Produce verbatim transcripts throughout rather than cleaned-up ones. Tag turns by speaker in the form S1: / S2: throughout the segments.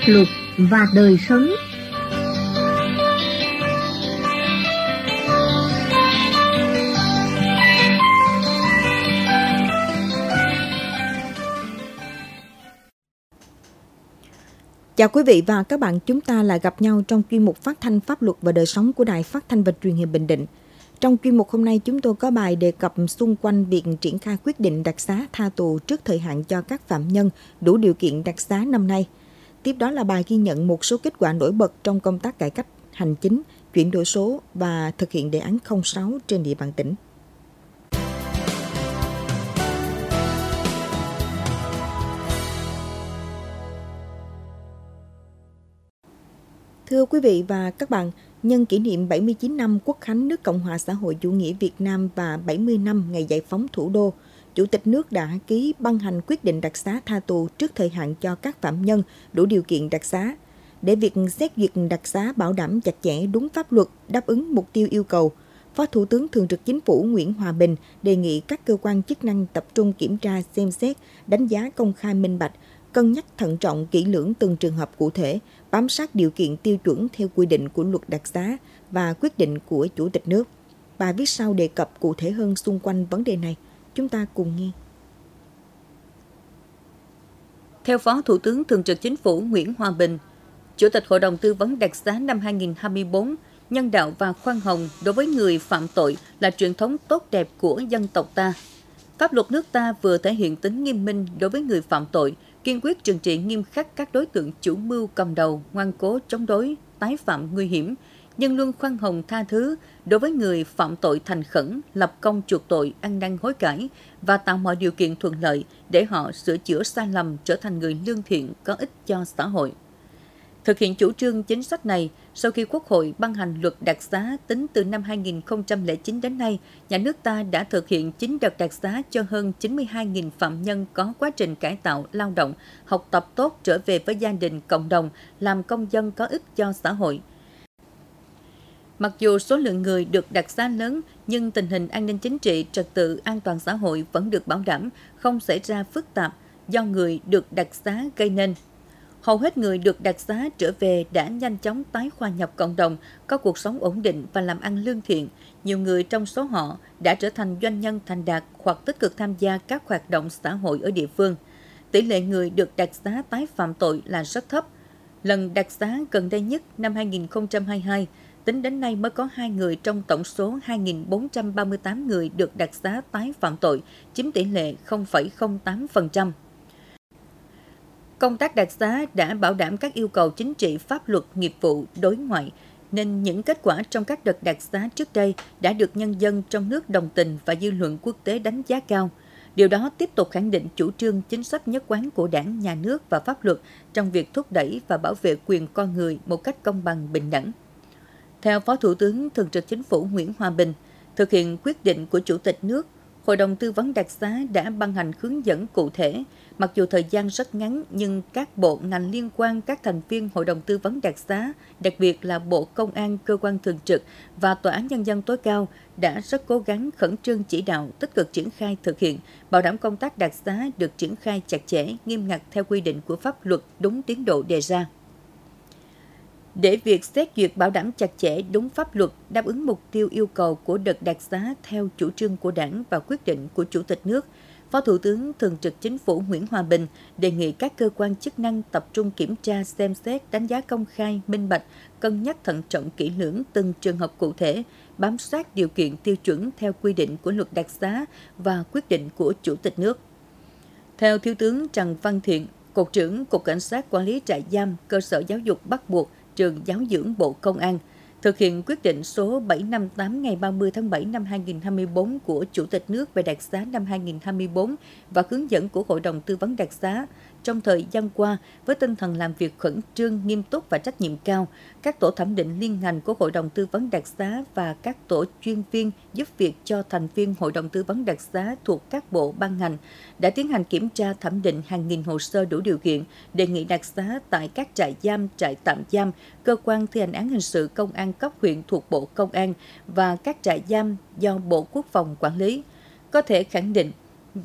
S1: luật và đời sống.
S2: Chào quý vị và các bạn, chúng ta lại gặp nhau trong chuyên mục phát thanh pháp luật và đời sống của Đài Phát thanh và Truyền hình Bình Định. Trong chuyên mục hôm nay, chúng tôi có bài đề cập xung quanh việc triển khai quyết định đặc xá tha tù trước thời hạn cho các phạm nhân đủ điều kiện đặc xá năm nay. Tiếp đó là bài ghi nhận một số kết quả nổi bật trong công tác cải cách hành chính, chuyển đổi số và thực hiện đề án không sáu trên địa bàn tỉnh. Thưa quý vị và các bạn, nhân kỷ niệm bảy mươi chín năm Quốc khánh nước Cộng hòa xã hội chủ nghĩa Việt Nam và bảy mươi năm ngày giải phóng thủ đô, Chủ tịch nước đã ký ban hành quyết định đặc xá tha tù trước thời hạn cho các phạm nhân đủ điều kiện đặc xá. Để việc xét duyệt đặc xá bảo đảm chặt chẽ đúng pháp luật, đáp ứng mục tiêu yêu cầu, Phó Thủ tướng Thường trực Chính phủ Nguyễn Hòa Bình đề nghị các cơ quan chức năng tập trung kiểm tra, xem xét, đánh giá công khai minh bạch, cân nhắc thận trọng kỹ lưỡng từng trường hợp cụ thể, bám sát điều kiện tiêu chuẩn theo quy định của luật đặc xá và quyết định của Chủ tịch nước. Bài viết sau đề cập cụ thể hơn xung quanh vấn đề này. Chúng ta cùng nghe.
S3: Theo Phó Thủ tướng Thường trực Chính phủ Nguyễn Hòa Bình, Chủ tịch Hội đồng Tư vấn đặc xá năm hai không hai tư, nhân đạo và khoan hồng đối với người phạm tội là truyền thống tốt đẹp của dân tộc ta. Pháp luật nước ta vừa thể hiện tính nghiêm minh đối với người phạm tội, kiên quyết trừng trị nghiêm khắc các đối tượng chủ mưu cầm đầu, ngoan cố chống đối, tái phạm nguy hiểm, nhưng luôn khoan hồng tha thứ đối với người phạm tội thành khẩn, lập công chuộc tội, ăn năn hối cải và tạo mọi điều kiện thuận lợi để họ sửa chữa sai lầm, trở thành người lương thiện có ích cho xã hội. Thực hiện chủ trương chính sách này, sau khi Quốc hội ban hành luật đặc xá tính từ năm hai không không chín đến nay, nhà nước ta đã thực hiện chín đợt đặc xá cho hơn chín mươi hai nghìn phạm nhân có quá trình cải tạo, lao động, học tập tốt trở về với gia đình, cộng đồng, làm công dân có ích cho xã hội. Mặc dù số lượng người được đặc xá lớn, nhưng tình hình an ninh chính trị, trật tự, an toàn xã hội vẫn được bảo đảm, không xảy ra phức tạp do người được đặc xá gây nên. Hầu hết người được đặc xá trở về đã nhanh chóng tái hòa nhập cộng đồng, có cuộc sống ổn định và làm ăn lương thiện. Nhiều người trong số họ đã trở thành doanh nhân thành đạt hoặc tích cực tham gia các hoạt động xã hội ở địa phương. Tỷ lệ người được đặc xá tái phạm tội là rất thấp. Lần đặc xá gần đây nhất năm hai không hai hai, tính đến nay mới có hai người trong tổng số hai nghìn bốn trăm ba mươi tám người được đặc xá tái phạm tội, chiếm tỷ lệ không phẩy không tám phần trăm. Công tác đặc xá đã bảo đảm các yêu cầu chính trị, pháp luật, nghiệp vụ, đối ngoại, nên những kết quả trong các đợt đặc xá trước đây đã được nhân dân trong nước đồng tình và dư luận quốc tế đánh giá cao. Điều đó tiếp tục khẳng định chủ trương chính sách nhất quán của Đảng, Nhà nước và pháp luật trong việc thúc đẩy và bảo vệ quyền con người một cách công bằng, bình đẳng. Theo Phó Thủ tướng Thường trực Chính phủ Nguyễn Hòa Bình, thực hiện quyết định của Chủ tịch nước, Hội đồng Tư vấn đặc xá đã ban hành hướng dẫn cụ thể. Mặc dù thời gian rất ngắn, nhưng các bộ ngành liên quan, các thành viên Hội đồng Tư vấn đặc xá, đặc biệt là Bộ Công an, Cơ quan Thường trực và Tòa án Nhân dân tối cao đã rất cố gắng khẩn trương chỉ đạo, tích cực triển khai thực hiện, bảo đảm công tác đặc xá được triển khai chặt chẽ, nghiêm ngặt theo quy định của pháp luật, đúng tiến độ đề ra. Để việc xét duyệt bảo đảm chặt chẽ đúng pháp luật, đáp ứng mục tiêu yêu cầu của đợt đặc xá theo chủ trương của Đảng và quyết định của Chủ tịch nước, Phó Thủ tướng Thường trực Chính phủ Nguyễn Hòa Bình đề nghị các cơ quan chức năng tập trung kiểm tra, xem xét, đánh giá công khai, minh bạch, cân nhắc thận trọng kỹ lưỡng từng trường hợp cụ thể, bám sát điều kiện tiêu chuẩn theo quy định của luật đặc xá và quyết định của Chủ tịch nước. Theo Thiếu tướng Trần Văn Thiện, Cục trưởng Cục Cảnh sát Quản lý trại giam, cơ sở giáo dục bắt buộc, trường giáo dưỡng Bộ Công an, thực hiện quyết định số bảy trăm năm mươi tám ngày ba mươi tháng bảy năm hai nghìn không trăm hai mươi tư của Chủ tịch nước về đặc xá năm hai nghìn không trăm hai mươi tư và hướng dẫn của Hội đồng Tư vấn đặc xá. Trong thời gian qua, với tinh thần làm việc khẩn trương, nghiêm túc và trách nhiệm cao, các tổ thẩm định liên ngành của Hội đồng Tư vấn đặc xá và các tổ chuyên viên giúp việc cho thành viên Hội đồng Tư vấn đặc xá thuộc các bộ ban ngành đã tiến hành kiểm tra thẩm định hàng nghìn hồ sơ đủ điều kiện, đề nghị đặc xá tại các trại giam, trại tạm giam, cơ quan thi hành án hình sự công an cấp huyện thuộc Bộ Công an và các trại giam do Bộ Quốc phòng quản lý. Có thể khẳng định,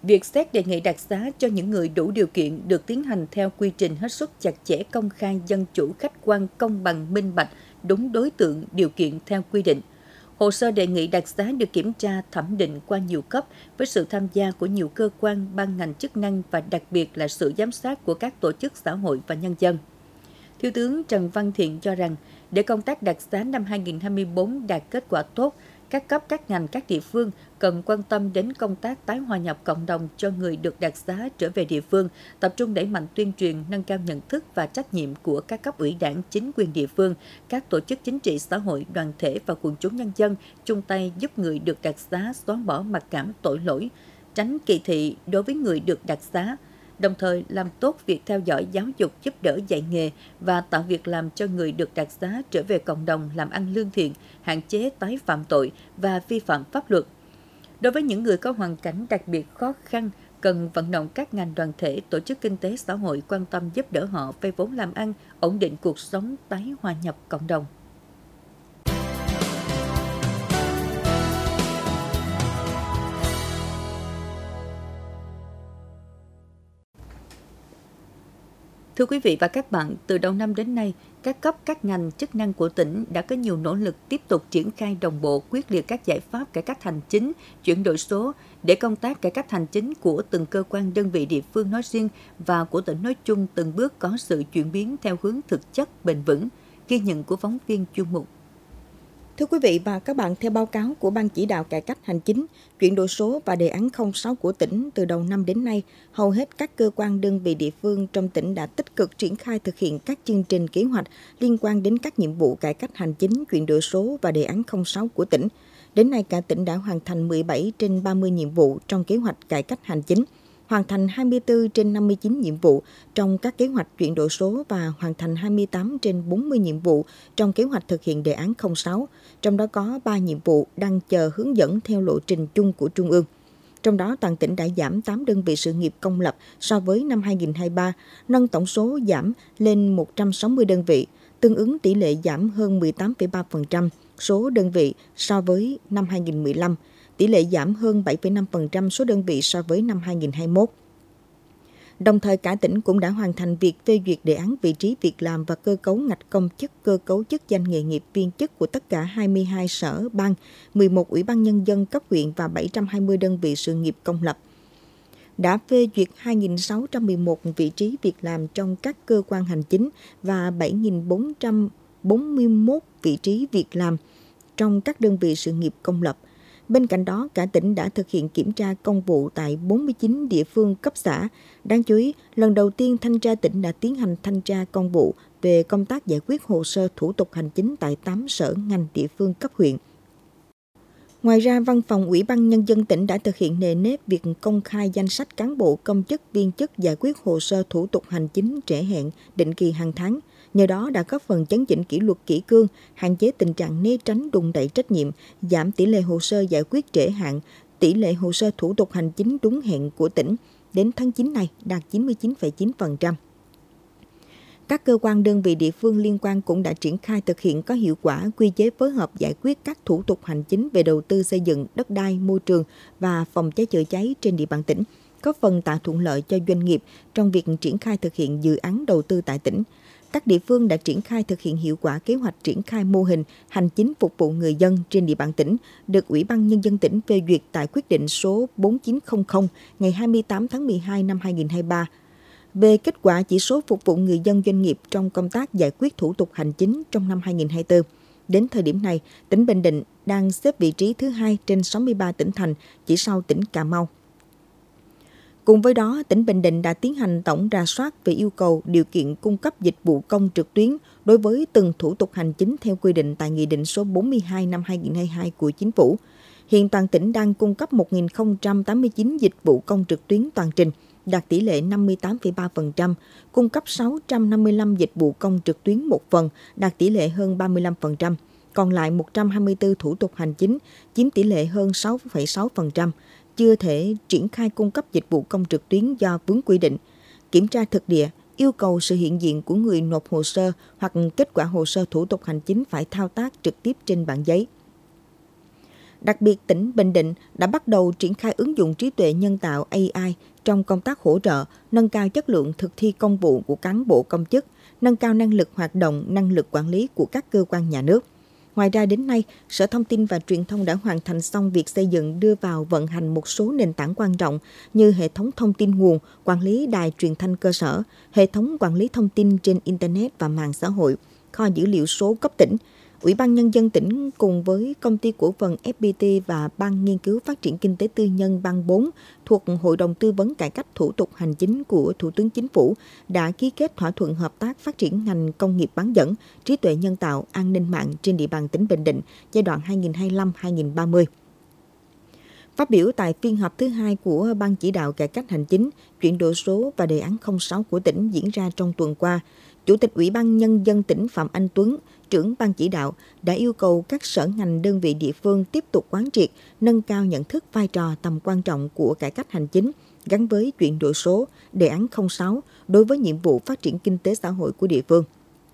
S3: Việc xét đề nghị đặc xá cho những người đủ điều kiện được tiến hành theo quy trình hết sức chặt chẽ, công khai, dân chủ, khách quan, công bằng, minh bạch, đúng đối tượng, điều kiện theo quy định. Hồ sơ đề nghị đặc xá được kiểm tra, thẩm định qua nhiều cấp với sự tham gia của nhiều cơ quan, ban ngành chức năng và đặc biệt là sự giám sát của các tổ chức xã hội và nhân dân. Thiếu tướng Trần Văn Thiện cho rằng, để công tác đặc xá năm hai nghìn không trăm hai mươi tư đạt kết quả tốt, các cấp, các ngành, các địa phương cần quan tâm đến công tác tái hòa nhập cộng đồng cho người được đặc xá trở về địa phương, tập trung đẩy mạnh tuyên truyền, nâng cao nhận thức và trách nhiệm của các cấp ủy đảng, chính quyền địa phương, các tổ chức chính trị xã hội, đoàn thể và quần chúng nhân dân chung tay giúp người được đặc xá xóa bỏ mặc cảm tội lỗi, tránh kỳ thị đối với người được đặc xá, đồng thời làm tốt việc theo dõi, giáo dục, giúp đỡ dạy nghề và tạo việc làm cho người được đặc xá trở về cộng đồng làm ăn lương thiện, hạn chế tái phạm tội và vi phạm pháp luật. Đối với những người có hoàn cảnh đặc biệt khó khăn, cần vận động các ngành đoàn thể, tổ chức kinh tế xã hội quan tâm giúp đỡ họ vay vốn làm ăn, ổn định cuộc sống, tái hòa nhập cộng đồng. Thưa quý vị và các bạn, từ đầu năm đến nay, các cấp, các ngành chức năng của tỉnh đã có nhiều nỗ lực tiếp tục triển khai đồng bộ quyết liệt các giải pháp cải cách hành chính, chuyển đổi số để công tác cải cách hành chính của từng cơ quan đơn vị địa phương nói riêng và của tỉnh nói chung từng bước có sự chuyển biến theo hướng thực chất, bền vững. Ghi nhận của phóng viên chuyên mục.
S2: Thưa quý vị và các bạn, theo báo cáo của Ban chỉ đạo cải cách hành chính, chuyển đổi số và đề án không sáu của tỉnh, từ đầu năm đến nay, hầu hết các cơ quan đơn vị địa phương trong tỉnh đã tích cực triển khai thực hiện các chương trình kế hoạch liên quan đến các nhiệm vụ cải cách hành chính, chuyển đổi số và đề án không sáu của tỉnh. Đến nay, cả tỉnh đã hoàn thành mười bảy trên ba mươi nhiệm vụ trong kế hoạch cải cách hành chính, hoàn thành hai mươi tư trên năm mươi chín nhiệm vụ trong các kế hoạch chuyển đổi số và hoàn thành hai mươi tám trên bốn mươi nhiệm vụ trong kế hoạch thực hiện đề án không sáu, trong đó có ba nhiệm vụ đang chờ hướng dẫn theo lộ trình chung của Trung ương. Trong đó, toàn tỉnh đã giảm tám đơn vị sự nghiệp công lập so với năm hai nghìn không trăm hai mươi ba, nâng tổng số giảm lên một trăm sáu mươi đơn vị, tương ứng tỷ lệ giảm hơn mười tám phẩy ba phần trăm số đơn vị so với năm hai nghìn không trăm mười lăm. Tỷ lệ giảm hơn bảy phẩy năm phần trăm số đơn vị so với năm hai nghìn không trăm hai mươi mốt. Đồng thời, cả tỉnh cũng đã hoàn thành việc phê duyệt đề án vị trí việc làm và cơ cấu ngạch công chức, cơ cấu chức danh nghề nghiệp viên chức của tất cả hai mươi hai sở, ban, mười một ủy ban nhân dân cấp huyện và bảy trăm hai mươi đơn vị sự nghiệp công lập. Đã phê duyệt hai nghìn sáu trăm mười một vị trí việc làm trong các cơ quan hành chính và bảy nghìn bốn trăm bốn mươi mốt vị trí việc làm trong các đơn vị sự nghiệp công lập. Bên cạnh đó, cả tỉnh đã thực hiện kiểm tra công vụ tại bốn mươi chín địa phương cấp xã. Đáng chú ý, lần đầu tiên Thanh tra tỉnh đã tiến hành thanh tra công vụ về công tác giải quyết hồ sơ thủ tục hành chính tại tám sở ngành địa phương cấp huyện. Ngoài ra, Văn phòng Ủy ban Nhân dân tỉnh đã thực hiện nề nếp việc công khai danh sách cán bộ công chức viên chức giải quyết hồ sơ thủ tục hành chính trễ hẹn định kỳ hàng tháng. Nhờ đó đã góp phần chấn chỉnh kỷ luật kỷ cương, hạn chế tình trạng né tránh đùn đẩy trách nhiệm, giảm tỷ lệ hồ sơ giải quyết trễ hạn, tỷ lệ hồ sơ thủ tục hành chính đúng hẹn của tỉnh đến tháng chín này đạt chín mươi chín phẩy chín phần trăm. Các cơ quan đơn vị địa phương liên quan cũng đã triển khai thực hiện có hiệu quả quy chế phối hợp giải quyết các thủ tục hành chính về đầu tư xây dựng, đất đai, môi trường và phòng cháy chữa cháy trên địa bàn tỉnh, có phần tạo thuận lợi cho doanh nghiệp trong việc triển khai thực hiện dự án đầu tư tại tỉnh. Các địa phương đã triển khai thực hiện hiệu quả kế hoạch triển khai mô hình hành chính phục vụ người dân trên địa bàn tỉnh, được Ủy ban Nhân dân tỉnh phê duyệt tại quyết định số bốn chín không không ngày hai mươi tám tháng mười hai năm hai nghìn không trăm hai mươi ba. Về kết quả chỉ số phục vụ người dân doanh nghiệp trong công tác giải quyết thủ tục hành chính trong năm hai nghìn không trăm hai mươi tư. Đến thời điểm này, tỉnh Bình Định đang xếp vị trí thứ hai trên sáu mươi ba tỉnh thành, chỉ sau tỉnh Cà Mau. Cùng với đó, tỉnh Bình Định đã tiến hành tổng rà soát về yêu cầu điều kiện cung cấp dịch vụ công trực tuyến đối với từng thủ tục hành chính theo quy định tại Nghị định số bốn mươi hai năm hai nghìn không trăm hai mươi hai của Chính phủ. Hiện toàn tỉnh đang cung cấp một nghìn không trăm tám mươi chín dịch vụ công trực tuyến toàn trình, đạt tỷ lệ năm mươi tám phẩy ba phần trăm, cung cấp sáu trăm năm mươi lăm dịch vụ công trực tuyến một phần, đạt tỷ lệ hơn ba mươi lăm phần trăm. Còn lại một trăm hai mươi tư thủ tục hành chính, chiếm tỷ lệ hơn sáu phẩy sáu phần trăm, chưa thể triển khai cung cấp dịch vụ công trực tuyến do vướng quy định. Kiểm tra thực địa, yêu cầu sự hiện diện của người nộp hồ sơ hoặc kết quả hồ sơ thủ tục hành chính phải thao tác trực tiếp trên bản giấy. Đặc biệt, tỉnh Bình Định đã bắt đầu triển khai ứng dụng trí tuệ nhân tạo A I trong công tác hỗ trợ, nâng cao chất lượng thực thi công vụ của cán bộ công chức, nâng cao năng lực hoạt động, năng lực quản lý của các cơ quan nhà nước. Ngoài ra, đến nay, Sở Thông tin và Truyền thông đã hoàn thành xong việc xây dựng đưa vào vận hành một số nền tảng quan trọng như hệ thống thông tin nguồn, quản lý đài truyền thanh cơ sở, hệ thống quản lý thông tin trên Internet và mạng xã hội, kho dữ liệu số cấp tỉnh. Ủy ban Nhân dân tỉnh cùng với Công ty Cổ phần ép pê tê và Ban Nghiên cứu Phát triển Kinh tế Tư nhân Ban bốn thuộc Hội đồng Tư vấn Cải cách Thủ tục Hành chính của Thủ tướng Chính phủ đã ký kết thỏa thuận hợp tác phát triển ngành công nghiệp bán dẫn, trí tuệ nhân tạo, an ninh mạng trên địa bàn tỉnh Bình Định giai đoạn hai nghìn không trăm hai mươi lăm đến hai nghìn không trăm ba mươi. Phát biểu tại phiên họp thứ hai của Ban chỉ đạo cải cách hành chính, chuyển đổi số và đề án không sáu của tỉnh diễn ra trong tuần qua, Chủ tịch Ủy ban Nhân dân tỉnh Phạm Anh Tuấn, trưởng Ban chỉ đạo, đã yêu cầu các sở ngành đơn vị địa phương tiếp tục quán triệt, nâng cao nhận thức vai trò tầm quan trọng của cải cách hành chính gắn với chuyển đổi số, đề án không sáu đối với nhiệm vụ phát triển kinh tế xã hội của địa phương.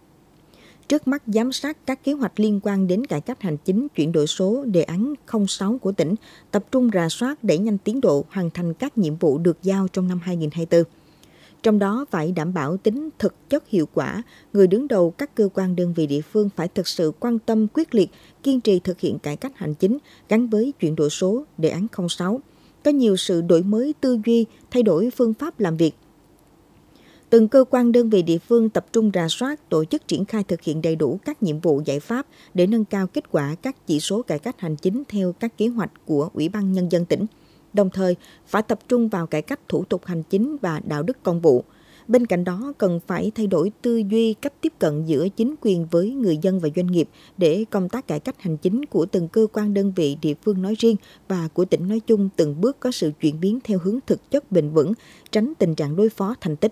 S2: Trước mắt giám sát các kế hoạch liên quan đến cải cách hành chính, chuyển đổi số, đề án không sáu của tỉnh, tập trung rà soát đẩy nhanh tiến độ hoàn thành các nhiệm vụ được giao trong năm hai nghìn không trăm hai mươi tư. Trong đó phải đảm bảo tính thực chất hiệu quả, người đứng đầu các cơ quan đơn vị địa phương phải thực sự quan tâm quyết liệt, kiên trì thực hiện cải cách hành chính gắn với chuyển đổi số, đề án không sáu. Có nhiều sự đổi mới tư duy, thay đổi phương pháp làm việc. Từng cơ quan đơn vị địa phương tập trung rà soát, tổ chức triển khai thực hiện đầy đủ các nhiệm vụ giải pháp để nâng cao kết quả các chỉ số cải cách hành chính theo các kế hoạch của Ủy ban Nhân dân tỉnh. Đồng thời, phải tập trung vào cải cách thủ tục hành chính và đạo đức công vụ. Bên cạnh đó, cần phải thay đổi tư duy, cách tiếp cận giữa chính quyền với người dân và doanh nghiệp để công tác cải cách hành chính của từng cơ quan đơn vị địa phương nói riêng và của tỉnh nói chung từng bước có sự chuyển biến theo hướng thực chất bền vững, tránh tình trạng đối phó thành tích.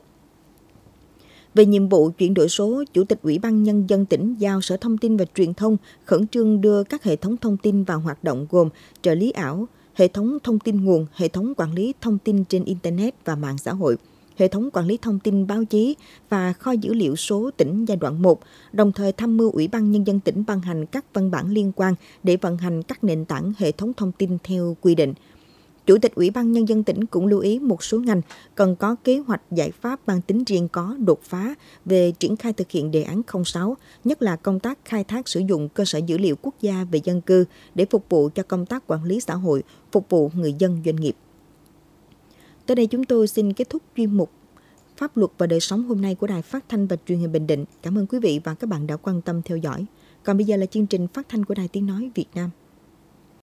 S2: Về nhiệm vụ chuyển đổi số, Chủ tịch Ủy ban Nhân dân tỉnh giao Sở Thông tin và Truyền thông khẩn trương đưa các hệ thống thông tin vào hoạt động gồm trợ lý ảo, hệ thống thông tin nguồn, hệ thống quản lý thông tin trên Internet và mạng xã hội, hệ thống quản lý thông tin báo chí và kho dữ liệu số tỉnh giai đoạn một, đồng thời tham mưu Ủy ban Nhân dân tỉnh ban hành các văn bản liên quan để vận hành các nền tảng hệ thống thông tin theo quy định. Chủ tịch Ủy ban Nhân dân tỉnh cũng lưu ý một số ngành cần có kế hoạch giải pháp mang tính riêng có đột phá về triển khai thực hiện đề án không sáu, nhất là công tác khai thác sử dụng cơ sở dữ liệu quốc gia về dân cư để phục vụ cho công tác quản lý xã hội, phục vụ người dân doanh nghiệp. Tới đây chúng tôi xin kết thúc chuyên mục Pháp luật và đời sống hôm nay của Đài Phát thanh và Truyền hình Bình Định. Cảm ơn quý vị và các bạn đã quan tâm theo dõi. Còn bây giờ là chương trình phát thanh của Đài Tiếng nói Việt Nam.